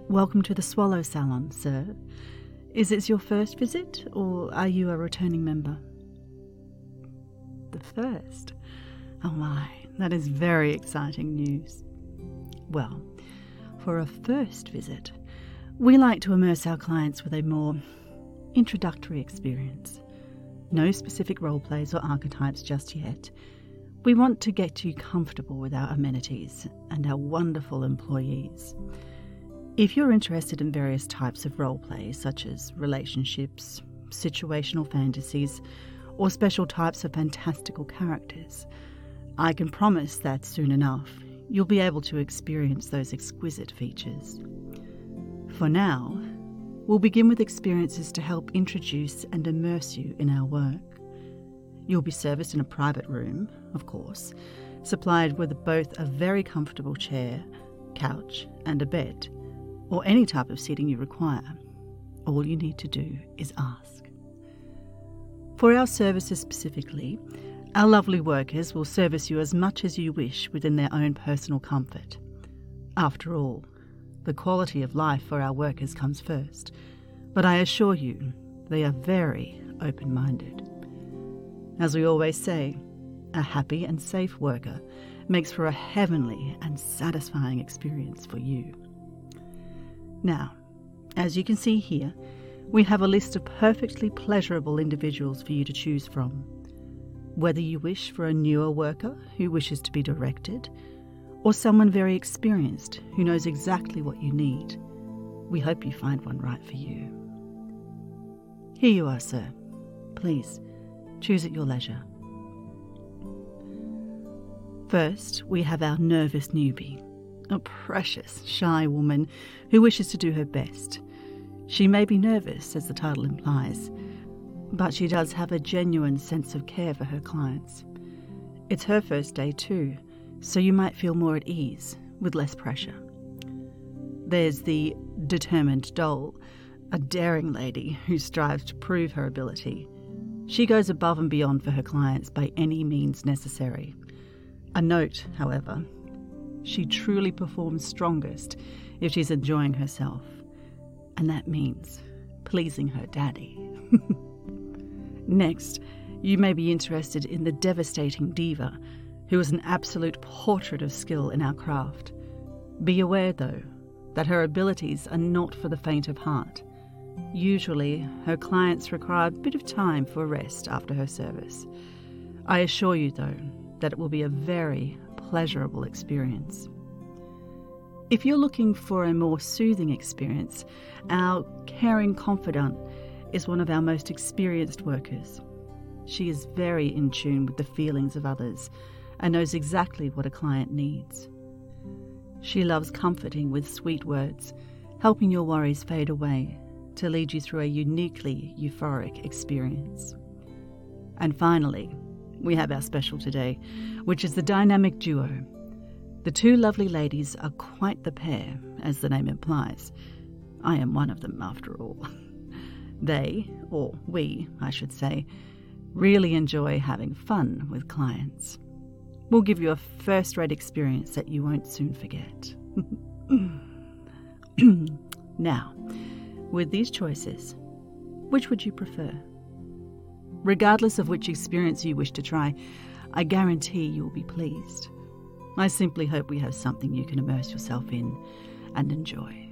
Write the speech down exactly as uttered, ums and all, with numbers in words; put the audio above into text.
Welcome to the Swallow Salon, sir. Is it your first visit, or are you a returning member? The first? Oh my, that is very exciting news. Well, for a first visit, we like to immerse our clients with a more introductory experience. No specific role plays or archetypes just yet. We want to get you comfortable with our amenities and our wonderful employees. If you're interested in various types of role play, such as relationships, situational fantasies, or special types of fantastical characters, I can promise that soon enough you'll be able to experience those exquisite features. For now, we'll begin with experiences to help introduce and immerse you in our work. You'll be serviced in a private room, of course, supplied with both a very comfortable chair, couch, and a bed, or any type of seating you require. All you need to do is ask. For our services specifically, our lovely workers will service you as much as you wish within their own personal comfort. After all, the quality of life for our workers comes first, but I assure you they are very open-minded. As we always say, a happy and safe worker makes for a heavenly and satisfying experience for you. Now, as you can see here, we have a list of perfectly pleasurable individuals for you to choose from. Whether you wish for a newer worker who wishes to be directed, or someone very experienced who knows exactly what you need, we hope you find one right for you. Here you are, sir. Please, choose at your leisure. First, we have our nervous newbie, a precious, shy woman who wishes to do her best. She may be nervous, as the title implies, but she does have a genuine sense of care for her clients. It's her first day too, so you might feel more at ease, with less pressure. There's the determined doll, a daring lady who strives to prove her ability. She goes above and beyond for her clients by any means necessary. A note, however, she truly performs strongest if she's enjoying herself, and that means pleasing her daddy. Next, you may be interested in the devastating diva, who is an absolute portrait of skill in our craft. Be aware, though, that her abilities are not for the faint of heart. Usually, her clients require a bit of time for rest after her service. I assure you, though, that it will be a very pleasurable experience. If you're looking for a more soothing experience, our caring confidant is one of our most experienced workers. She is very in tune with the feelings of others and knows exactly what a client needs. She loves comforting with sweet words, helping your worries fade away to lead you through a uniquely euphoric experience. And finally, we have our special today, which is the dynamic duo. The two lovely ladies are quite the pair, as the name implies. I am one of them, after all. They, or we, I should say, really enjoy having fun with clients. We'll give you a first-rate experience that you won't soon forget. Now, with these choices, which would you prefer? Regardless of which experience you wish to try, I guarantee you'll be pleased. I simply hope we have something you can immerse yourself in and enjoy.